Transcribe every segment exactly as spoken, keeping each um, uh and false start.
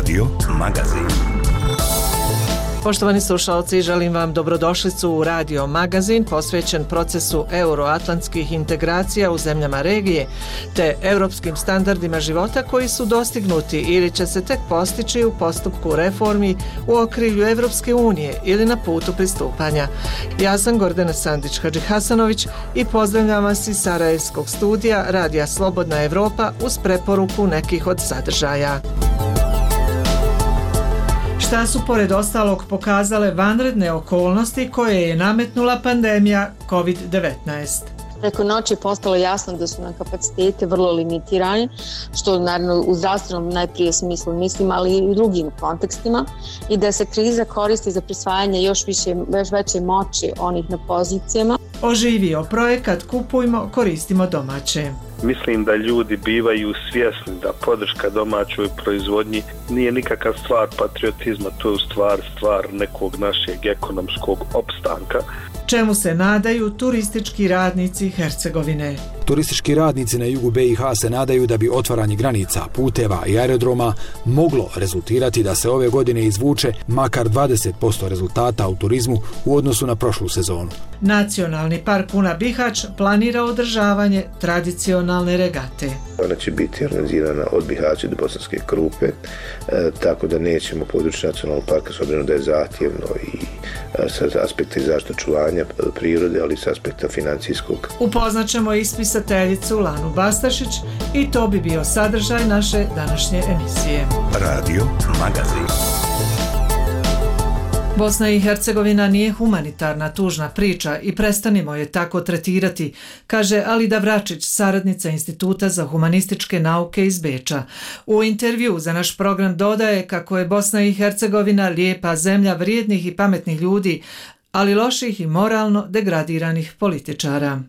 Radio Magazin. Poštovani slušalci, želim vam dobrodošlicu u Radio Magazin posvećen procesu euroatlantskih integracija u zemljama regije te europskim standardima života koji su dostignuti ili će se tek postići u postupku reformi u okrilju Evropske unije ili na putu pristupanja. Ja sam Gordana Sandić-Hadžihasanović i pozdravljam vas iz Sarajevskog studija Radija Slobodna Evropa uz preporuku nekih od sadržaja. Šta su pored ostalog pokazale vanredne okolnosti koje je nametnula pandemija kovid devetnaest? Preko noći je postalo jasno da su nam kapaciteti vrlo limitirani, što naravno u zdravstvenom najprije smislu mislim, ali i u drugim kontekstima, i da se kriza koristi za prisvajanje još, više, još veće moći onih na pozicijama. Oživio projekat Kupujmo, koristimo domaće. Mislim da ljudi bivaju svjesni da podrška domaćoj proizvodnji nije nikakav stvar patriotizma, to je u stvar stvar nekog našeg ekonomskog opstanka. Čemu se nadaju turistički radnici Hercegovine? Turistički radnici na jugu be i ha se nadaju da bi otvaranje granica, puteva i aerodroma moglo rezultirati da se ove godine izvuče makar dvadeset posto rezultata u turizmu u odnosu na prošlu sezonu. Nacionalni park Una Bihać planira održavanje tradicionalne regate. Ona će biti organizirana od Bihaća do Bosanske Krupe, e, tako da nećemo područje nacionalnog parka, s obzirom da je zahtjevno i e, sa aspekta i zaštite očuvanja prirode, ali sa aspekta financijskog. Upoznaćemo ispisateljicu Lanu Bastašić i to bi bio sadržaj naše današnje emisije. Radio Magazin. Bosna i Hercegovina nije humanitarna tužna priča i prestanimo je tako tretirati, kaže Alida Vračić, saradnica Instituta za humanističke nauke iz Beča. U intervju za naš program dodaje kako je Bosna i Hercegovina lijepa zemlja vrijednih i pametnih ljudi, ali loših i moralno degradiranih političara.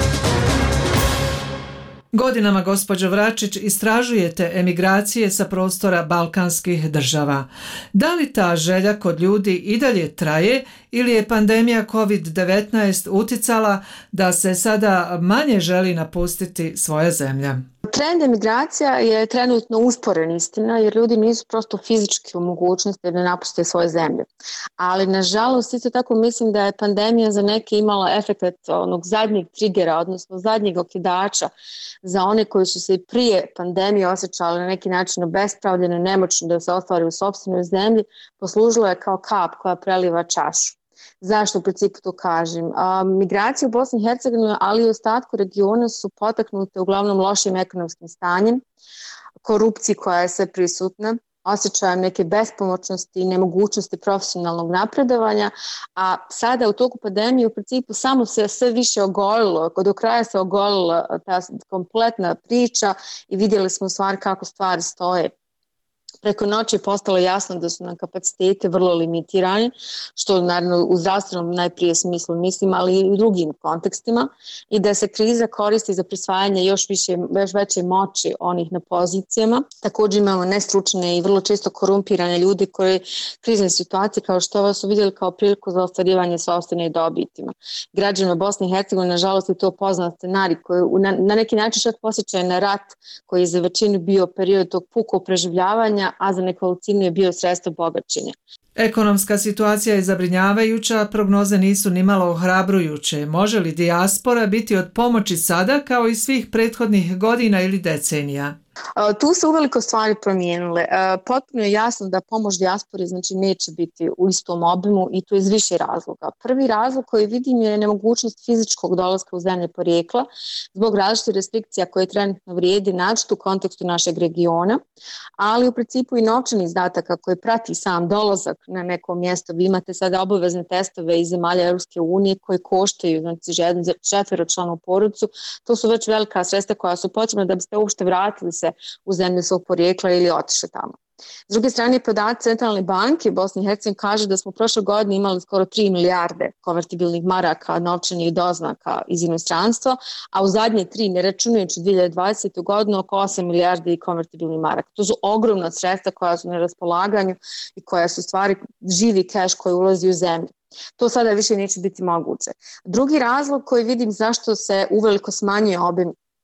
Godinama, gospođo Vračić, istražujete emigracije sa prostora balkanskih država. Da li ta želja kod ljudi i dalje traje ili je pandemija kovid devetnaest uticala da se sada manje želi napustiti svoja zemlja? Trend emigracija je trenutno usporen, istina, jer ljudi nisu prosto fizički u mogućnosti da napuste svoje zemlje. Ali nažalost isto tako mislim da je pandemija za neke imala efekt onog zadnjeg trigera, odnosno zadnjeg okidača za one koji su se i prije pandemije osjećali na neki način obespravljene, nemoćni da se ostvari u sopstvenoj zemlji, poslužilo je kao kap koja preliva čašu. Zašto u principu to kažem? A, migracije u Bosni i Hercegovini, ali i u ostatku regiona su potaknute uglavnom lošim ekonomskim stanjem, korupciji koja je sve prisutna, osjećajem neke bespomoćnosti i nemogućnosti profesionalnog napredovanja, a sada u toku pandemije u principu samo se sve više ogolilo, do kraja se ogolila ta kompletna priča i vidjeli smo u stvari kako stvari stoje. Preko noći je postalo jasno da su nam kapaciteti vrlo limitirani, što naravno u zdravstvenom najprije smislu mislim, ali i u drugim kontekstima, i da se kriza koristi za prisvajanje još, više, još veće moći onih na pozicijama. Također imamo nestručne i vrlo često korumpirane ljude koji krizne situacije kao što ovo su vidjeli kao priliku za ostvarivanje sopstvene dobitima. Građanima Bosne i Hercegovine nažalost je to poznat scenarij koji na, na neki način čak posjeća na rat koji je za većinu bio period tog pukog preživljavanja, a za nekolicinu je bio sredstvo bogaćenja. Ekonomska situacija je zabrinjavajuća, prognoze nisu nimalo ohrabrujuće. Može li dijaspora biti od pomoći sada kao i svih prethodnih godina ili decenija? Tu se uveliko stvari promijenile. Potpuno je jasno da pomoć dijaspori znači neće biti u istom obimu i to iz više razloga. Prvi razlog koji vidim je nemogućnost fizičkog dolaska u zemlje porijekla zbog različitih restrikcija koje trenutno vrijedi naročito u kontekstu našeg regiona, ali u principu i novčani izdataka koji prati sam dolazak na neko mjesto. Vi imate sada obavezne testove iz zemalja Europske unije koji koštaju znači četveročlanu porodicu. To su već velika sredstva koja su potrebna da biste uopšte vratili se u zemlju svog porijekla ili otišli tamo. S druge strane, podaci Centralne banke Bosne i Hercegovine kaže da smo prošle godine imali skoro tri milijarde konvertibilnih maraka, novčanih doznaka iz inostranstva, a u zadnje tri, ne računajući dvije hiljade dvadesete. godinu, oko osam milijardi konvertibilnih maraka. To su ogromna sredstva koja su na raspolaganju i koja su stvari živi keš koji ulazi u zemlju. To sada više neće biti moguće. Drugi razlog koji vidim zašto se uveliko smanjuje obim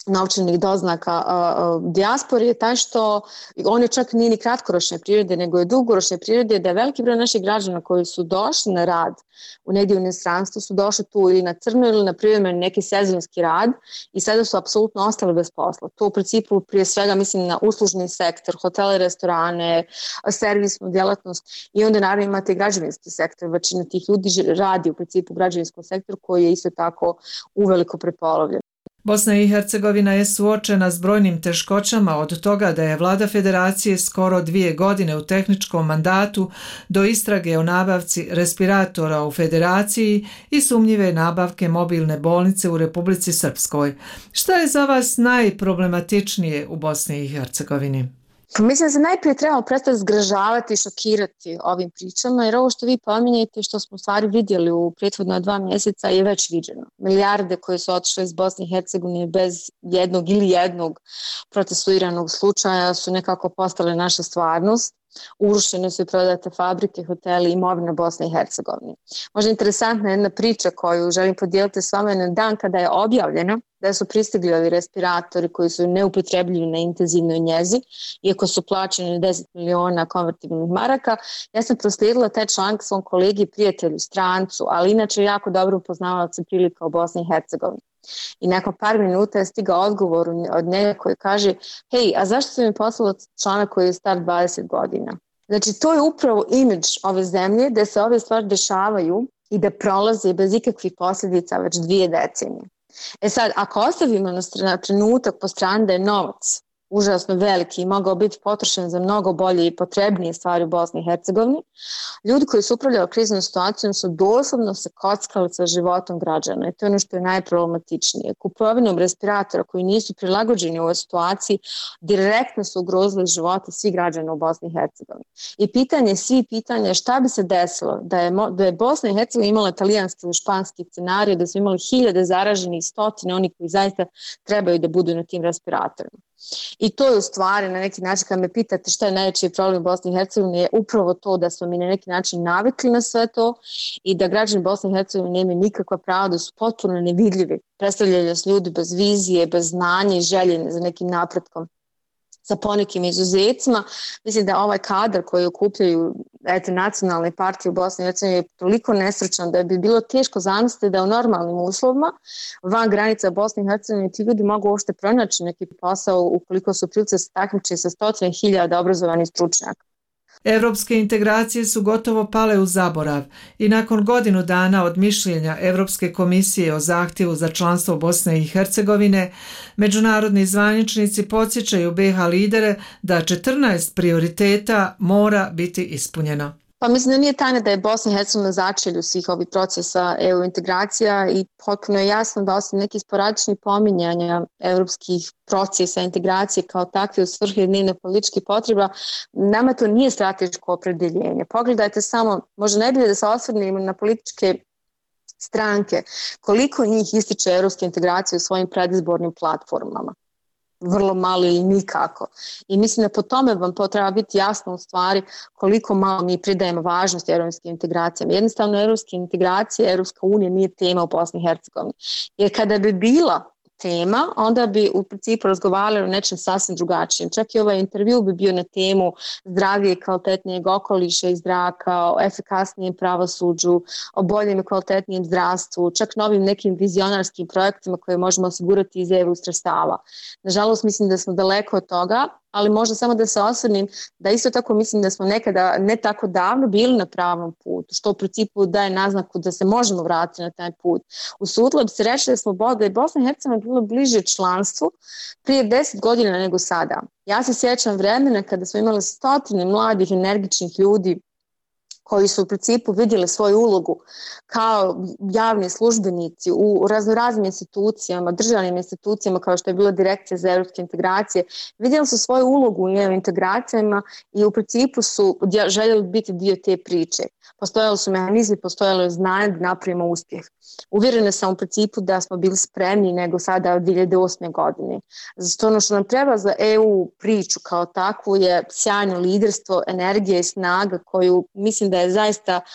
novčanih doznaka uh, dijaspori je taj što on je čak nije ni kratkoročne prirode, nego je dugoročne prirode, da je veliki broj naših građana koji su došli na rad u negdje u inostranstvu su došli tu ili na crno ili na privremeni neki sezonski rad i sada su apsolutno ostali bez posla. To u principu prije svega mislim na uslužni sektor, hotele, restorane, servisnu djelatnost i onda naravno imate i građevinski sektor. Većina tih ljudi radi u principu u građevinskom sektoru koji je isto tako uveliko prepolovljen. Bosna i Hercegovina je suočena s brojnim teškoćama od toga da je vlada federacije skoro dvije godine u tehničkom mandatu do istrage o nabavci respiratora u federaciji i sumnjive nabavke mobilne bolnice u Republici Srpskoj. Šta je za vas najproblematičnije u Bosni i Hercegovini? Mislim da se najprije trebamo prestati zgražavati i šokirati ovim pričama, jer ovo što vi pominjete, što smo u stvari vidjeli u prethodna dva mjeseca je već viđeno. Milijarde koje su otišle iz Bosne i Hercegovine bez jednog ili jednog procesuiranog slučaja su nekako postale naša stvarnost. Urušene su i prodate fabrike, hoteli, imovina Bosne i Hercegovine. Možda interesantna jedna priča koju želim podijeliti s vama na dan kada je objavljeno da su pristigli ovi respiratori koji su neupotrebljivi na intenzivnoj njezi, iako su plaćeni deset miliona konvertibilnih maraka. Ja sam proslijedila taj članak svom kolegi, prijatelju, strancu, ali inače jako dobro upoznavalca prilika u Bosni i Hercegovini. I nakon par minuta je stigao odgovor od njega koji kaže: hej, a zašto su mi poslali članak koji je star dvadeset godina? Znači, to je upravo imidž ove zemlje da se ove stvari dešavaju i da prolaze bez ikakvih posljedica već dvije decenije. E sad, ako ostavimo na trenutak po strani da je novac užasno veliki i mogao biti potrošen za mnogo bolje i potrebnije stvari u Bosni i Hercegovini, ljudi koji su upravljali kriznom situacijom su doslovno se kockali sa životom građana i to je ono što je najproblematičnije. Kupovinom respiratora koji nisu prilagođeni u ovoj situaciji direktno su ugrozili živote svih građana u Bosni i Hercegovini. I pitanje svih pitanja je šta bi se desilo da je, da je Bosna i Hercegovina imala talijanski ili španski scenarij, da su imali hiljade zaraženih, stotine onih koji zaista trebaju da budu na tim respiratorima. I to je u stvari na neki način, kad me pitate šta je najveći problem u Bosni i Hercegovini, je upravo to da smo mi na neki način navikli na sve to i da građani Bosne i Hercegovine nemaju nikakva prava, da su potpuno nevidljivi. Predstavljaju nas ljudi bez vizije, bez znanja i želje za nekim napretkom. Sa ponekim izuzecima. Mislim da ovaj kadar koji okupljaju eto, nacionalne partije u Bosni i Hercegovini je toliko nesrećan da bi bilo teško zamisliti da u normalnim uslovima van granica Bosne i Hercegovine ti ljudi mogu uopšte pronaći neki posao ukoliko su prilice se takmiče sa stotine hiljada obrazovanih stručnjaka. Evropske integracije su gotovo pale u zaborav i nakon godinu dana od mišljenja Evropske komisije o zahtjevu za članstvo Bosne i Hercegovine, međunarodni zvaničnici podsjećaju be ha lidere da četrnaest prioriteta mora biti ispunjeno. Pa mislim da nije tajna da je Bosna i Hercegovina na začelju svih ovih procesa E U integracija i potpuno je jasno da osim nekih sporadičnih pominjanja evropskih procesa integracije kao takve u svrhu dnevne političke potreba, nama to nije strateško opredjeljenje. Pogledajte samo, možda najbolje da se osvrnemo na političke stranke, koliko njih ističe evropske integracije u svojim predizbornim platformama. Vrlo malo ili nikako. I mislim da po tome vam treba biti jasno u stvari koliko malo mi pridajemo važnost europskim integracijama. Jednostavno europske integracije, Europska unija nije tema u Bosni i Hercegovini. Jer kada bi bila tema, onda bi u principu razgovarali o nečem sasvim drugačijem. Čak i ovaj intervju bi bio na temu zdravije i kvalitetnijeg okoliša i zraka, o efikasnijem pravosuđu, o boljem i kvalitetnijem zdravstvu, čak novim nekim vizionarskim projektima koje možemo osigurati iz E U sredstava. Nažalost, mislim da smo daleko od toga, ali možda samo da se osvrnim da isto tako mislim da smo nekada ne tako davno bili na pravom putu, što u principu daje naznaku da se možemo vratiti na taj put. Usudila bi se reći da smo da je Bosna i Hercegovina bilo bliže članstvu prije deset godina nego sada. Ja se sjećam vremena kada smo imali stotine mladih, energičnih ljudi koji su u principu vidjeli svoju ulogu kao javni službenici u raznoraznim institucijama, državnim institucijama kao što je bila Direkcija za europske integracije, vidjeli su svoju ulogu u integracijama i u principu su željeli biti dio te priče. Postojali su mehanizmi, postojalo je znanje da napravimo uspjeh. Uvjerena sam u principu da smo bili spremni nego sada od dvije hiljade osme. godine. Zato ono što nam treba za E U priču kao takvu je sjajno liderstvo, energija i snaga koju mislim da je zaista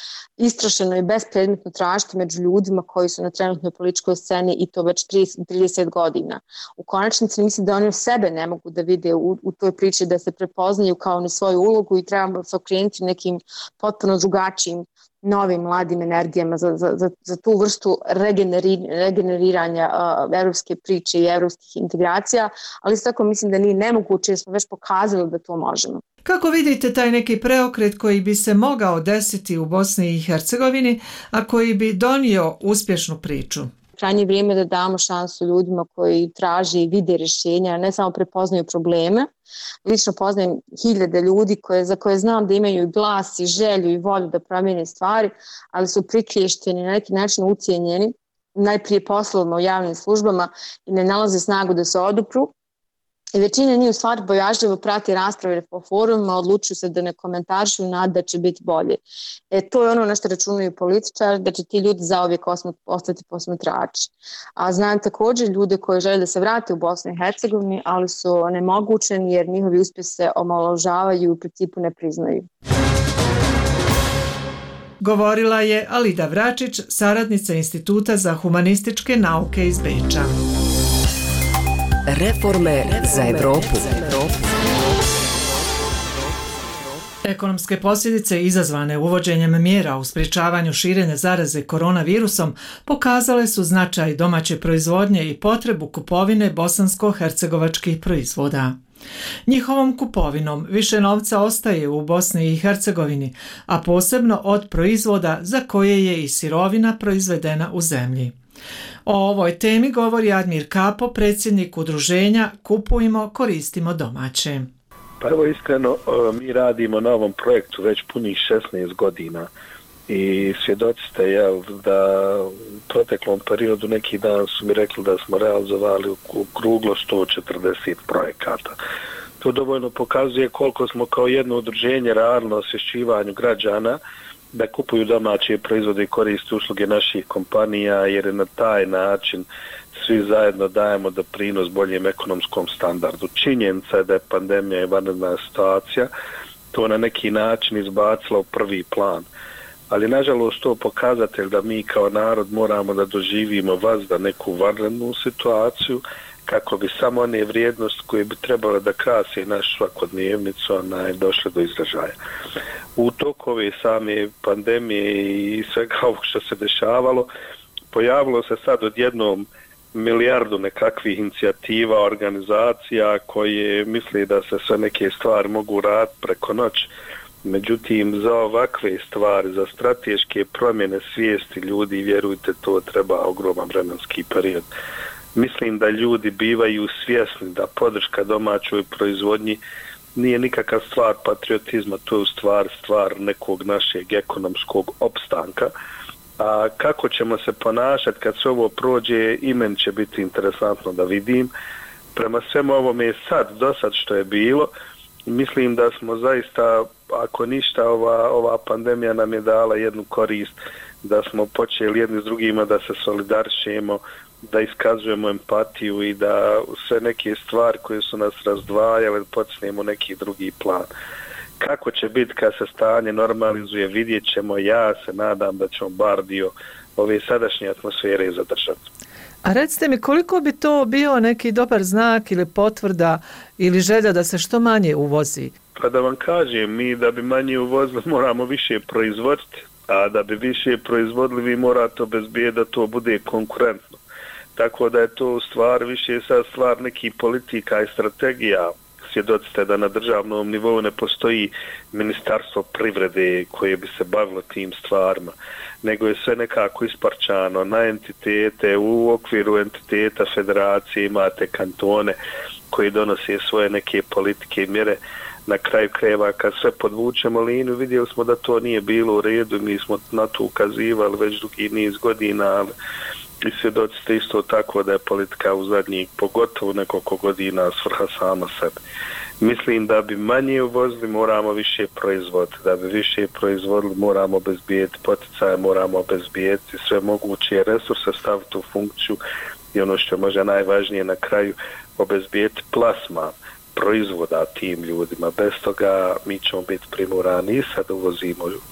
istrašeno i bespredmetno tražiti među ljudima koji su na trenutnoj političkoj sceni i to već trideset godina. U konačnici mislim da oni sebe ne mogu da vide u, u toj priči, da se prepoznaju kao ni svoju ulogu i trebamo se okrenuti nekim potpuno drugačijim novim mladim energijama za, za, za, za tu vrstu regeneri, regeneriranja uh, evropske priče i evropskih integracija, ali isto tako mislim da nije nemoguće jer smo već pokazali da to možemo. Kako vidite taj neki preokret koji bi se mogao desiti u Bosni i Hercegovini, a koji bi donio uspješnu priču? Krajnje vrijeme da damo šansu ljudima koji traže i vide rješenja, ne samo prepoznaju probleme. Lično poznajem hiljade ljudi koje, za koje znam da imaju glas i želju i volju da promijene stvari, ali su prikliješteni, na neki način ucijenjeni, najprije poslovno u javnim službama i ne nalaze snagu da se odupru. I većina njih u stvari bojažljivo prati rasprave po forumima, odlučuju se da ne komentarišu i nada da će biti bolje. E, to je ono na što računaju političari, da će ti ljudi zauvijek ostati posmatrači. A znam također ljude koji žele da se vrate u Bosnu i Hercegovini, ali su nemogućeni jer njihovi uspjeh se omalovažavaju i u principu ne priznaju. Govorila je Alida Vračić, saradnica Instituta za humanističke nauke iz Beča. Reforme za Evropu. Ekonomske posljedice izazvane uvođenjem mjera u sprječavanju širenja zaraze koronavirusom pokazale su značaj domaće proizvodnje i potrebu kupovine bosansko-hercegovačkih proizvoda. Njihovom kupovinom više novca ostaje u Bosni i Hercegovini, a posebno od proizvoda za koje je i sirovina proizvedena u zemlji. O ovoj temi govori Admir Kapo, predsjednik udruženja Kupujmo, koristimo domaće. Pa evo iskreno, mi radimo na ovom projektu već punih šesnaest godina i svjedoci ste jel, da u proteklom periodu neki dan su mi rekli da smo realizovali u kruglo sto četrdeset projekata. To dovoljno pokazuje koliko smo kao jedno udruženje radili na osvješćivanju građana da kupuju domaće proizvode i koriste usluge naših kompanija, jer na taj način svi zajedno dajemo doprinos boljem ekonomskom standardu. Činjenica je da je pandemija i vanredna situacija to na neki način izbacila u prvi plan. Ali nažalost to pokazatelj da mi kao narod moramo da doživimo vazda neku vanrednu situaciju kako bi samo one vrijednosti koje bi trebale da krase našu svakodnevnicu onaj, došle do izražaja. U toku ove same pandemije i svega ovog što se dešavalo, pojavilo se sad odjednom milijardu nekakvih inicijativa, organizacija koje misle da se sve neke stvari mogu raditi preko noći. Međutim, za ovakve stvari, za strateške promjene svijesti ljudi, vjerujte, to treba ogroman vremenski period. Mislim da ljudi bivaju svjesni da podrška domaćoj proizvodnji nije nikakav stvar patriotizma, to je u stvar stvar nekog našeg ekonomskog opstanka. A kako ćemo se ponašati kad se ovo prođe, i meni će biti interesantno da vidim. Prema svemu ovome sad, do sad što je bilo, mislim da smo zaista, ako ništa, ova, ova pandemija nam je dala jednu korist, da smo počeli jedni s drugima da se solidarišemo, da iskazujemo empatiju i da sve neke stvari koje su nas razdvajale počnemo neki drugi plan. Kako će biti kad se stanje normalizuje, vidjet ćemo. Ja se nadam da ćemo bar dio ove sadašnje atmosfere zadržati. A recite mi, koliko bi to bio neki dobar znak ili potvrda ili želja da se što manje uvozi? Pa da vam kažem, mi da bi manje uvozili moramo više proizvoditi, a da bi više proizvodili vi morate obezbijeti da to bude konkurentno. Tako da je to u stvar više sad stvar nekih politika i strategija. Svjedoci ste da na državnom nivou ne postoji ministarstvo privrede koje bi se bavilo tim stvarima, nego je sve nekako isparčano na entitete. U okviru entiteta federacije imate kantone koji donose svoje neke politike i mjere. Na kraju krajeva kad sve podvučemo liniju, vidjeli smo da to nije bilo u redu, mi smo na to ukazivali već dugi niz godina, ali i svjedoci ste isto tako da je politika u zadnjih pogotovo nekoliko godina svrha sama sebe. Mislim da bi manje uvozili, moramo više proizvoditi. Da bi više proizvodili, moramo obezbijeti poticaje, moramo obezbijeti sve moguće resurse, staviti u funkciju i ono što je možda najvažnije na kraju, obezbijeti plasman proizvoda tim ljudima. Bez toga mi ćemo biti primorani i sad uvozimo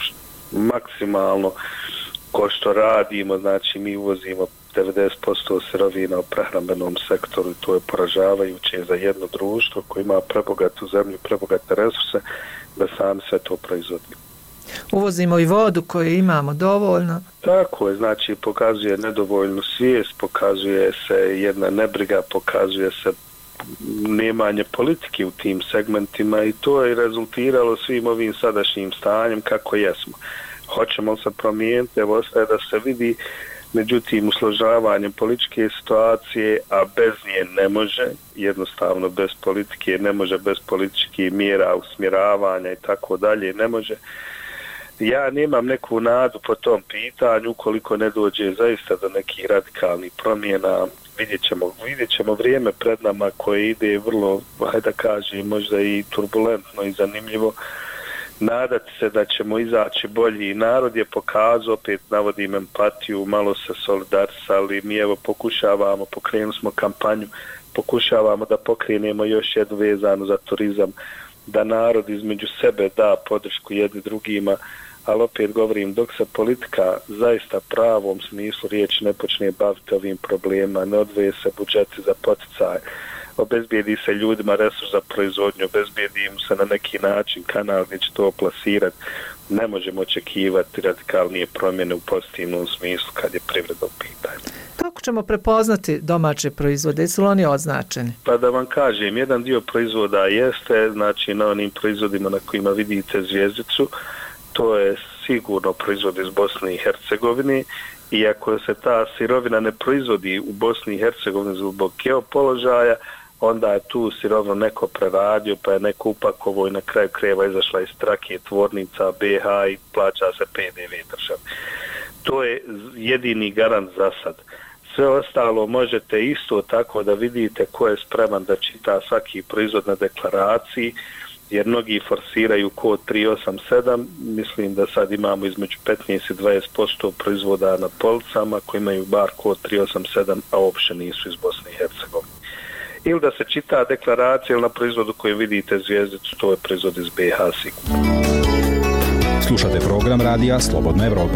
maksimalno ko što radimo, znači mi uvozimo devedeset posto sirovina u prehrambenom sektoru i to je poražavajuće za jedno društvo koje ima prebogatu zemlju, prebogate resurse, da sami sve to proizvodimo. Uvozimo i vodu koju imamo dovoljno. Tako je, znači pokazuje nedovoljnu svijest, pokazuje se jedna nebriga, pokazuje se nemanje politike u tim segmentima i to je rezultiralo svim ovim sadašnjim stanjem kako jesmo. Hoćemo se promijeniti, evo ostaje da se vidi, međutim usložavanjem političke situacije, a bez nje ne može, jednostavno bez politike ne može, bez političkih mjera, usmjeravanja i tako dalje ne može. Ja nemam neku nadu po tom pitanju, ukoliko ne dođe zaista do nekih radikalnih promjena. Vidjet ćemo, vidjet ćemo vrijeme pred nama koje ide vrlo, hajde da kažem, možda i turbulentno i zanimljivo. Nadati se da ćemo izaći bolji. Narod je pokazao, opet navodim empatiju, malo se solidarisali, mi evo pokušavamo, pokrenuli smo kampanju, pokušavamo da pokrenemo još jednu vezanu za turizam, da narod između sebe da podršku jedni drugima, ali opet govorim, dok se politika zaista pravom smislu riječi ne počne baviti ovim problemima, ne odvoje se budžeti za poticaj, obezbijedi se ljudima resurs za proizvodnju, obezbijedi im se na neki način kanal gdje će to plasirati, ne možemo očekivati radikalnije promjene u pozitivnom smislu kad je privreda u pitanju. Kako ćemo prepoznati domaće proizvode? Su li oni označeni? Pa da vam kažem, jedan dio proizvoda jeste, znači na onim proizvodima na kojima vidite zvjezdicu, to je sigurno proizvod iz Bosne i Hercegovine, iako se ta sirovina ne proizvodi u Bosni i Hercegovini zbog geopoložaja, onda je tu sirovno neko preradio, pa je neko upakovao i na kraju krajeva izašla iz trake tvornica B H i plaća se P D V državi. To je jedini garant za sad. Sve ostalo možete isto tako da vidite ko je spreman da čita svaki proizvod na deklaraciji, jer mnogi forsiraju kod tri osam sedam, mislim da sad imamo između petnaest i dvadeset posto proizvoda na policama koji imaju bar kod tri osam sedam, a uopće nisu iz Bosne i Hercegovine. Ili da se čita deklaracija ili na proizvodu kojem vidite zvjezdicu, to je proizvod iz B H sigurno. Slušate program radija Slobodna Evropa.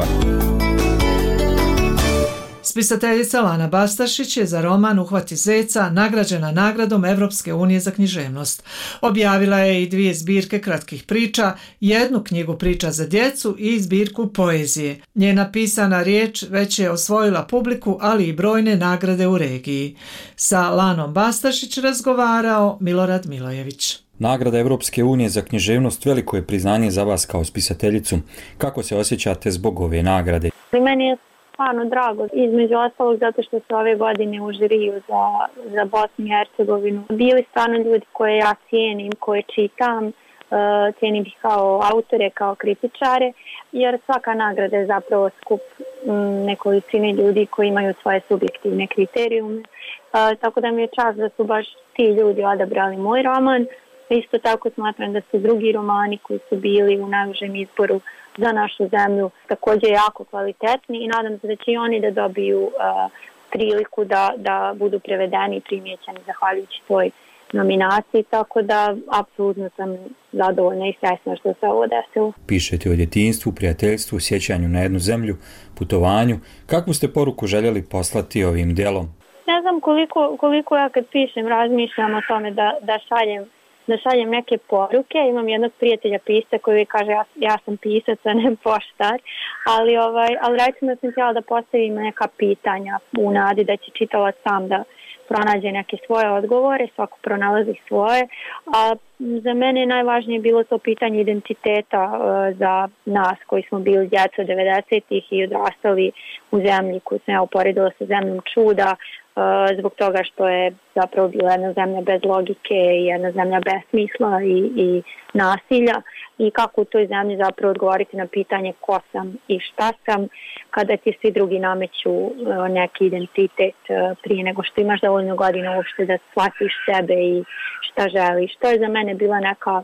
Spisateljica Lana Bastašić je za roman Uhvati zeca nagrađena nagradom Evropske unije za književnost. Objavila je i dvije zbirke kratkih priča, jednu knjigu priča za djecu i zbirku poezije. Njena pisana riječ već je osvojila publiku, ali i brojne nagrade u regiji. Sa Lanom Bastašić razgovarao Milorad Milojević. Nagrada Evropske unije za književnost veliko je priznanje za vas kao spisateljicu. Kako se osjećate zbog ove nagrade? Meni je stvarno drago, između ostalog zato što su ove godine u žiriju za, za Bosnu i Hercegovinu bili stvarno ljudi koje ja cijenim, koje čitam, uh, cijenim ih kao autore, kao kritičare, jer svaka nagrada je zapravo skup um, nekolicine ljudi koji imaju svoje subjektivne kriterijume, uh, tako da mi je čast da su baš ti ljudi odabrali moj roman. Isto tako smatram da su drugi romani koji su bili u najužem izboru za našu zemlju također jako kvalitetni i nadam se da će i oni da dobiju uh, priliku da, da budu prevedeni i primjećeni zahvaljujući toj nominaciji, tako da apsolutno sam zadovoljna i srećna što se ovo desilo. Pišete o djetinjstvu, prijateljstvu, sjećanju na jednu zemlju, putovanju. Kakvu ste poruku željeli poslati ovim djelom? Ne znam koliko, koliko ja kad pišem razmišljam o tome da, da šaljem da šaljem neke poruke. Imam jednog prijatelja pisca koji kaže ja, ja sam pisac, a ne poštar, ali, ovaj, ali recimo da sam htjela da postavim neka pitanja u nadi da će čitalac sam da pronađe neke svoje odgovore, svako pronalazi svoje, a za mene je najvažnije bilo to pitanje identiteta uh, za nas koji smo bili djeca devedesetih i odrastali u zemlji koju sam ja uporedila sa zemljom čuda, uh, zbog toga što je zapravo bila jedna zemlja bez logike i jedna zemlja bez smisla i, i nasilja, i kako u toj zemlji zapravo odgovoriti na pitanje ko sam i šta sam kada ti svi drugi nameću uh, neki identitet uh, prije nego što imaš dovoljno godina uopšte da shvatiš sebe i šta želiš. To je za mene bila neka,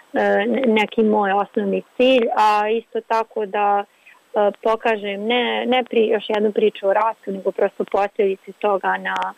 neki moj osnovni cilj, a isto tako da pokažem ne, ne pri, još jednu priču o ratu, nego prosto posljedice toga na,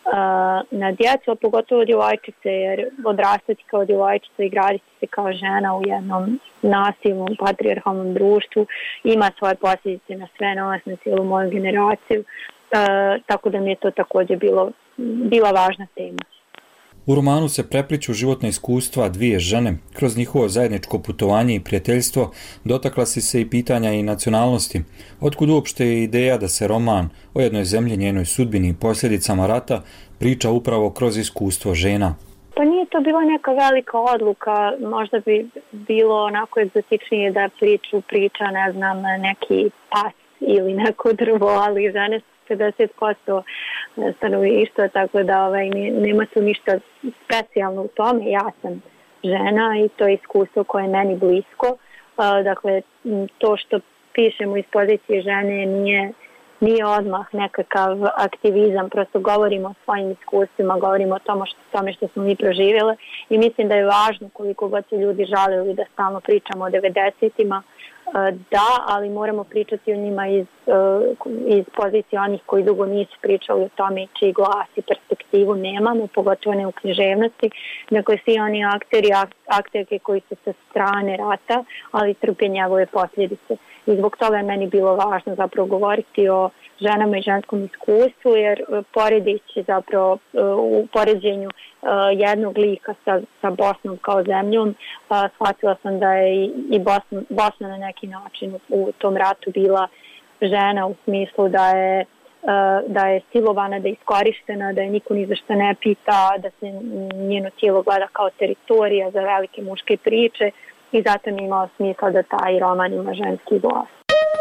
na djecu, a pogotovo djevojčice, jer odrastati kao djevojčica i graditi se kao žena u jednom nasilnom, patrijarhalnom društvu ima svoje posljedice na sve nas, na cijelu moju generaciju, tako da mi je to također bilo, bila važna tema. U romanu se prepliču životna iskustva dvije žene. Kroz njihovo zajedničko putovanje i prijateljstvo dotakla si se i pitanja i nacionalnosti. Otkud uopšte je ideja da se roman o jednoj zemlji, njenoj sudbini i posljedicama rata priča upravo kroz iskustvo žena? Pa nije to bila neka velika odluka, možda bi bilo onako egzotičnije da priču priča, ne znam, neki pas ili neko drvo, ali žene pedeset posto stanovništva, tako da ovaj, nema tu ništa specijalno u tome. Ja sam žena i to je iskustvo koje je meni blisko. Dakle, to što pišemo iz pozicije žene nije, nije odmah nekakav aktivizam, prosto govorimo o svojim iskustvima, govorimo o tome što, tome što smo mi proživjeli i mislim da je važno koliko god se ljudi žalili da stalno pričamo o devedesetima. Da, ali moramo pričati o njima iz, iz pozicije onih koji dugo nisu pričali o tome čiji glas i perspektivu nemamo, pogotovo ne u književnosti. Dakle, svi oni akteri, akterke koji su sa strane rata, ali trpe njegove posljedice. I zbog toga je meni bilo važno zapravo govoriti o ženama i ženskom iskustvu, jer poredići zapravo u poređenju jednog lika sa, sa Bosnom kao zemljom, shvatila sam da je i Bosna, Bosna na neki način u tom ratu bila žena u smislu da je, da je silovana, da je iskorištena, da je niko ni za šta ne pita, da se njeno tijelo gleda kao teritorija za velike muške priče i zato mi je imao smisla da taj roman ima ženski glas.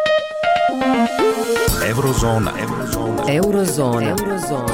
Eurozona. Eurozona. Eurozona. Eurozona.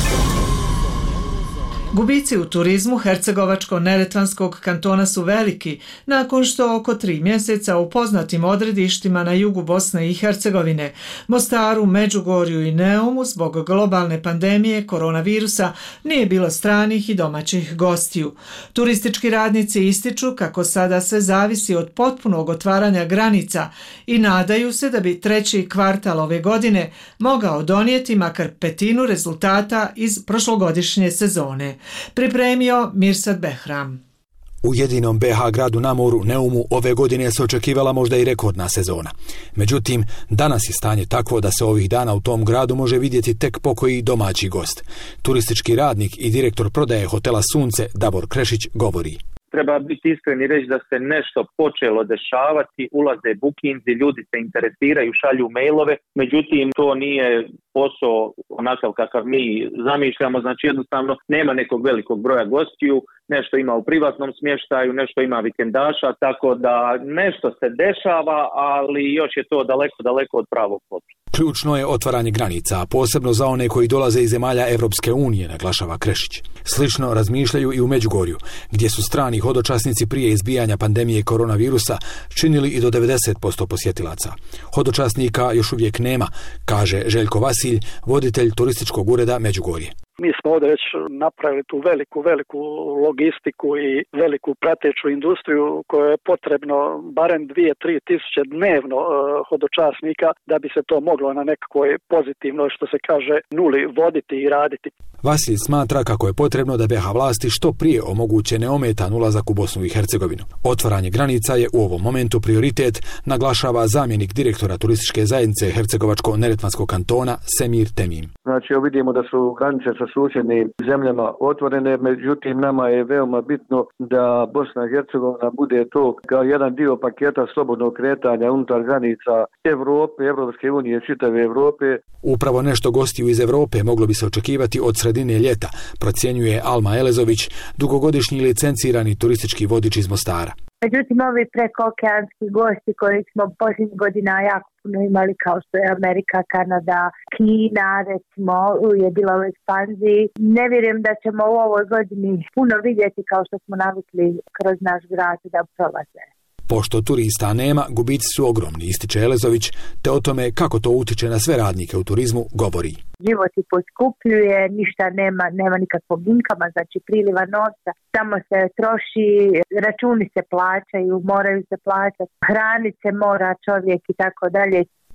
Gubici u turizmu Hercegovačko-neretvanskog kantona su veliki nakon što oko tri mjeseca u poznatim odredištima na jugu Bosne i Hercegovine, Mostaru, Međugorju i Neumu zbog globalne pandemije koronavirusa nije bilo stranih i domaćih gostiju. Turistički radnici ističu kako sada sve zavisi od potpunog otvaranja granica i nadaju se da bi treći kvartal ove godine mogao donijeti makar petinu rezultata iz prošlogodišnje sezone. Pripremio Mirsad Behram. U jedinom be ha gradu na moru, Neumu, ove godine se očekivala možda i rekordna sezona. Međutim, danas je stanje takvo da se ovih dana u tom gradu može vidjeti tek pokoji domaći gost. Turistički radnik i direktor prodaje hotela Sunce, Davor Krešić, govori. Treba biti iskren i reći da se nešto počelo dešavati, ulaze bookinzi, ljudi se interesiraju, šalju mailove, međutim to nije posao onakav kakav mi zamišljamo, znači jednostavno nema nekog velikog broja gostiju, nešto ima u privatnom smještaju, nešto ima vikendaša, tako da nešto se dešava, ali još je to daleko, daleko od pravog puta. Ključno je otvaranje granica, posebno za one koji dolaze iz zemalja Evropske unije, naglašava Krešić. Slično razmišljaju i u Međugorju, gdje su strani hodočasnici prije izbijanja pandemije koronavirusa činili i do devedeset posto posjetilaca. Hodočasnika još uvijek nema, kaže Željko Vasilj, voditelj turističkog ureda Međugorje. Mi smo ovdje već napravili tu veliku, veliku logistiku i veliku prateću industriju koja je potrebno barem dvije, tri tisuće dnevno uh, hodočasnika da bi se to moglo na nekakvoj pozitivnoj, što se kaže, nuli voditi i raditi. Vasilj smatra kako je potrebno da be ha vlasti što prije omoguće neometan ulazak u Bosnu i Hercegovinu. Otvaranje granica je u ovom momentu prioritet, naglašava zamjenik direktora turističke zajednice Hercegovačko-neretvanskog kantona Semir Temim. Znači, vidimo da su granice sa susjednim zemljama otvorene, međutim nama je veoma bitno da Bosna i Hercegovina bude to kao jedan dio paketa slobodnog kretanja unutar granica Evrope, Evropske unije, čitave Evrope. Upravo nešto gostiju iz Evrope moglo bi se očekivati od sredine ljeta, procjenjuje Alma Elezović, dugogodišnji licencirani turistički vodič iz Mostara. Međutim, ovi prekookeanski gosti koji smo posljednjih godina jako puno imali, kao što je Amerika, Kanada, Kina, recimo, je bila u ekspanziji. Ne vjerujem da ćemo u ovoj godini puno vidjeti kao što smo navikli kroz naš grad da prolaze. Pošto turista nema, gubici su ogromni, ističe Elezović, te o tome kako to utiče na sve radnike u turizmu govori. Život se poskupljuje, ništa nema, nema nikakvog inkama, znači priliva novca, samo se troši, računi se plaćaju, moraju se plaćati, hranit se mora čovjek i tako dalje.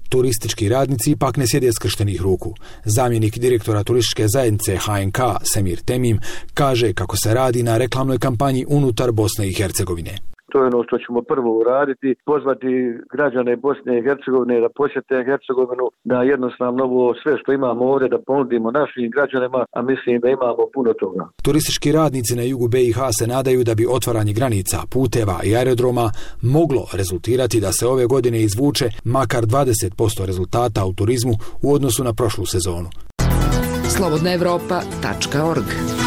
Turistički radnici ipak ne sjede skrštenih ruku. Zamjenik direktora turističke zajednice H N K Semir Temim kaže kako se radi na reklamnoj kampanji unutar Bosne i Hercegovine. To je ono što ćemo prvo uraditi, pozvati građane Bosne i Hercegovine da posjete Hercegovinu, da jednostavno ovo sve što imamo ovdje da ponudimo našim građanima, a mislim da imamo puno toga. Turistički radnici na jugu B i H se nadaju da bi otvaranje granica, puteva i aerodroma moglo rezultirati da se ove godine izvuče makar dvadeset posto rezultata u turizmu u odnosu na prošlu sezonu. slobodna evropa tačka org.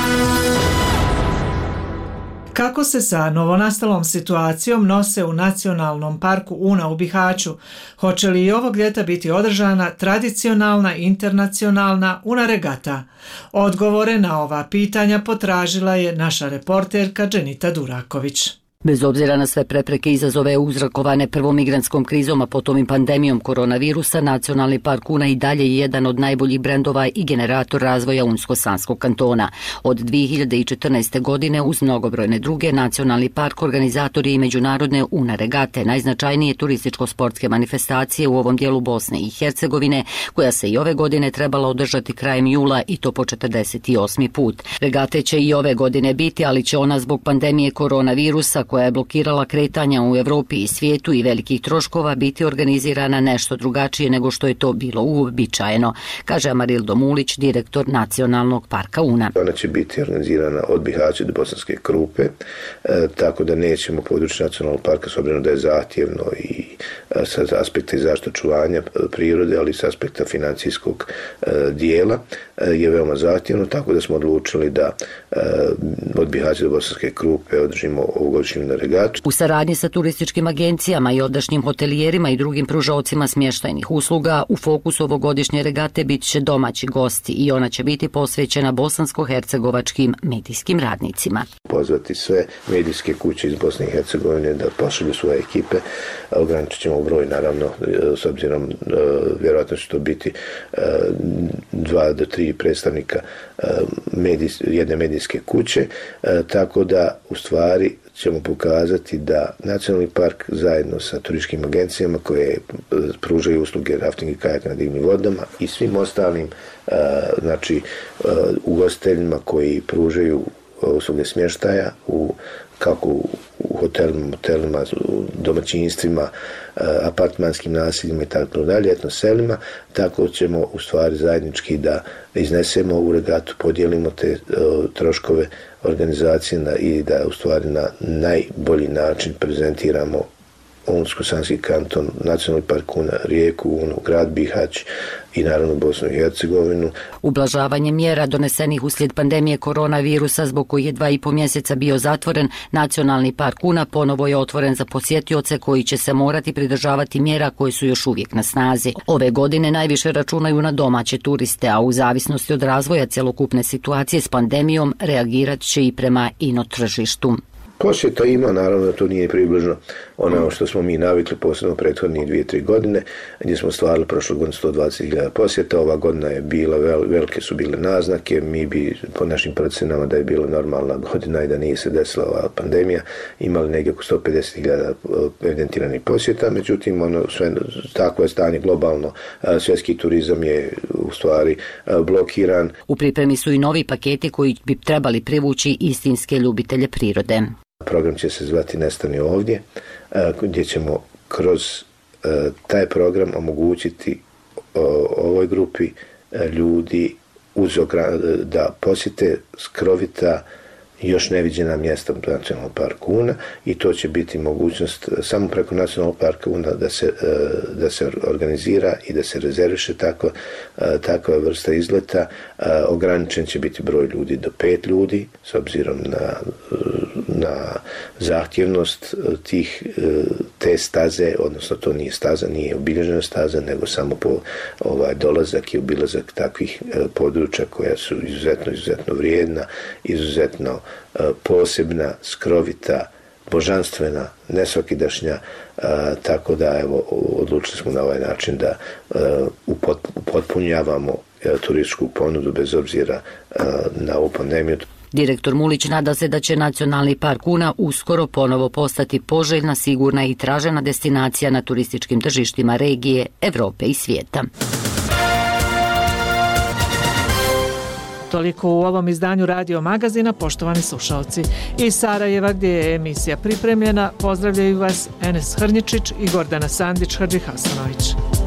Kako se sa novonastalom situacijom nose u Nacionalnom parku Una u Bihaću? Hoće li i ovog ljeta biti održana tradicionalna internacionalna Una regata? Odgovore na ova pitanja potražila je naša reporterka Dženita Duraković. Bez obzira na sve prepreke i izazove uzrokovane prvom migrantskom krizom, a potom i pandemijom koronavirusa, Nacionalni park Una i dalje je jedan od najboljih brendova i generator razvoja Unsko-Sanskog kantona. Od dvije hiljade četrnaeste. godine uz mnogobrojne druge, Nacionalni park organizator je i međunarodne Una regate, najznačajnije turističko-sportske manifestacije u ovom dijelu Bosne i Hercegovine, koja se i ove godine trebala održati krajem jula i to po četrdeset osmi put. Regate će i ove godine biti, ali će ona zbog pandemije koronavirusa, koja je blokirala kretanja u Evropi i svijetu i velikih troškova, biti organizirana nešto drugačije nego što je to bilo uobičajeno, kaže Amarildo Mulić, direktor Nacionalnog parka Una. Ona će biti organizirana od Bihaća do Bosanske Krupe, e, tako da nećemo područje nacionalnog parka, s obzirom da je zahtjevno i e, sa aspekta i zaštite očuvanja prirode, ali i sa aspekta financijskog e, dijela e, je veoma zahtjevno, tako da smo odlučili da e, od Bihaća do Bosanske Krupe održimo ovogodišnju regatu. U saradnji sa turističkim agencijama i ovdašnjim hotelijerima i drugim pružaocima smještajnih usluga, u fokusu ovogodišnje regate bit će domaći gosti i ona će biti posvećena bosansko-hercegovačkim medijskim radnicima. Pozvati sve medijske kuće iz Bosne i Hercegovine da pošalju svoje ekipe. Ograničit ćemo broj, naravno, s obzirom vjerojatno će to biti dva do tri predstavnika medij, jedne medijske kuće, tako da u stvari ćemo pokazati da Nacionalni park zajedno sa turističkim agencijama koje pružaju usluge rafting i kajaka na divnim vodama i svim ostalim znači ugostiteljima koji pružaju usluge smještaja u kako u hotelima, motelima, domaćinstvima, apartmanskim naseljima i tako dalje, etnoselima, tako ćemo u stvari zajednički da iznesemo u regatu, podijelimo te troškove organizacije i da u stvari na najbolji način prezentiramo Unsko-Sanski kanton, Nacionalni park Una, rijeku Unu, grad Bihać i naravno Bosnu i Hercegovinu. Ublažavanje mjera donesenih uslijed pandemije koronavirusa, zbog koji je dva i po mjeseca bio zatvoren, Nacionalni park Una ponovo je otvoren za posjetioce koji će se morati pridržavati mjera koje su još uvijek na snazi. Ove godine najviše računaju na domaće turiste, a u zavisnosti od razvoja cjelokupne situacije s pandemijom reagirat će i prema ino tržištu. Posjeta ima, naravno to nije približno ono što smo mi navikli posebno prethodnih dvije, tri godine, gdje smo stvarili prošle godine sto dvadeset hiljada posjeta, ova godina je bila, vel, velike su bile naznake, mi bi po našim procenama da je bila normalna godina i da nije se desila ova pandemija, imali negdje oko sto pedeset hiljada evidentiranih posjeta, međutim ono sve, takvo je stanje globalno, svjetski turizam je u stvari blokiran. U pripremi su i novi paketi koji bi trebali privući istinske ljubitelje prirode. Program će se zvati Nestani ovdje, gdje ćemo kroz taj program omogućiti ovoj grupi ljudi uz da posjete skrovita još neviđena mjesta u Nacionalnom parku Una i to će biti mogućnost samo preko Nacionalnog parka Una da se, da se organizira i da se rezerviše tako, takva vrsta izleta. Ograničen će biti broj ljudi do pet ljudi s obzirom na, na zahtjevnost tih, te staze, odnosno to nije staza, nije obilježena staza, nego samo po ovaj dolazak i obilazak takvih područja koja su izuzetno, izuzetno vrijedna, izuzetno posebna, skrovita, božanstvena, nesvakidašnja, tako da evo odlučili smo na ovaj način da upotpunjavamo turističku ponudu bez obzira na ovu pandemiju. Direktor Mulić nada se da će Nacionalni park Una uskoro ponovo postati poželjna, sigurna i tražena destinacija na turističkim tržištima regije, Evrope i svijeta. Toliko u ovom izdanju Radio Magazina, poštovani slušalci. Iz Sarajeva, gdje je emisija pripremljena, pozdravljaju vas Enes Hrnjičić i Gordana Sandić-Hadžihasanović.